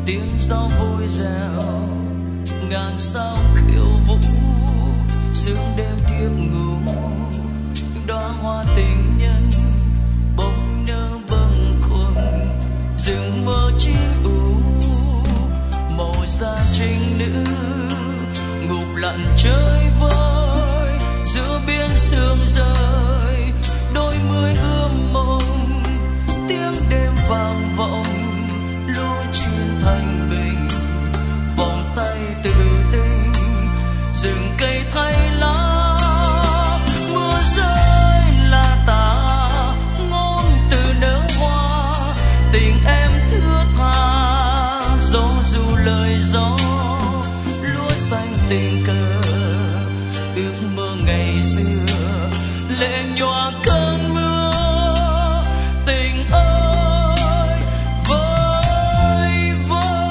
tiếng gió vui reo ngàn sao khiêu vũ sương đêm thiếp ngủ đóa hoa tình nhân bông nở bâng khuâng rừng mơ chi ưu màu da trinh nữ ngục lặn chơi vơi giữa biển sương rơi đôi mươi ươm mộng tiếng đêm vang vọng lối chuyên thành bình vòng tay tự tình rừng cây thay lá mưa rơi là tà ngôn từ nở hoa tình em thưa tha gió dù lời gió lúa xanh tình cờ ước mơ ngày xưa lệ nhòa cơn mưa tình ơi vơi vơi.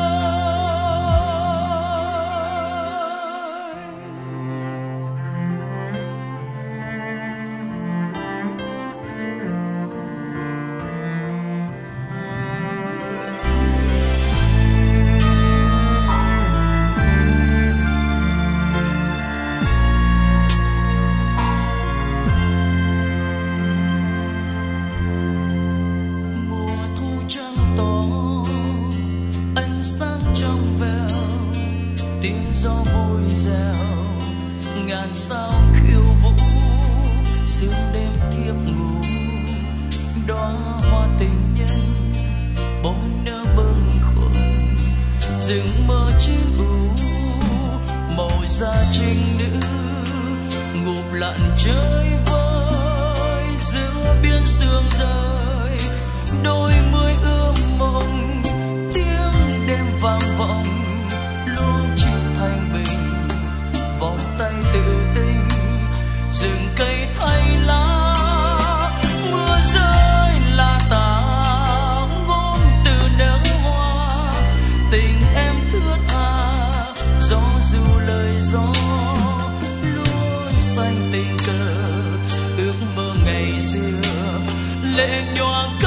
Tiếng gió vui reo ngàn sao khiêu vũ sương đêm thiếp ngủ đóa hoa tình nhân bông nở bâng khuâng rừng mơ chín ưu màu da trinh nữ ngục lặn chơi vơi giữa biển sương rơi đôi mươi ươm mộng tiếng đêm vang vọng thanh bình vòng tay tự tình rừng cây thay lá mưa rơi là tà ngôn từ nở hoa tình em thưa tha gió dù lời gió lúa xanh tình cờ ước mơ ngày xưa lệ nhòa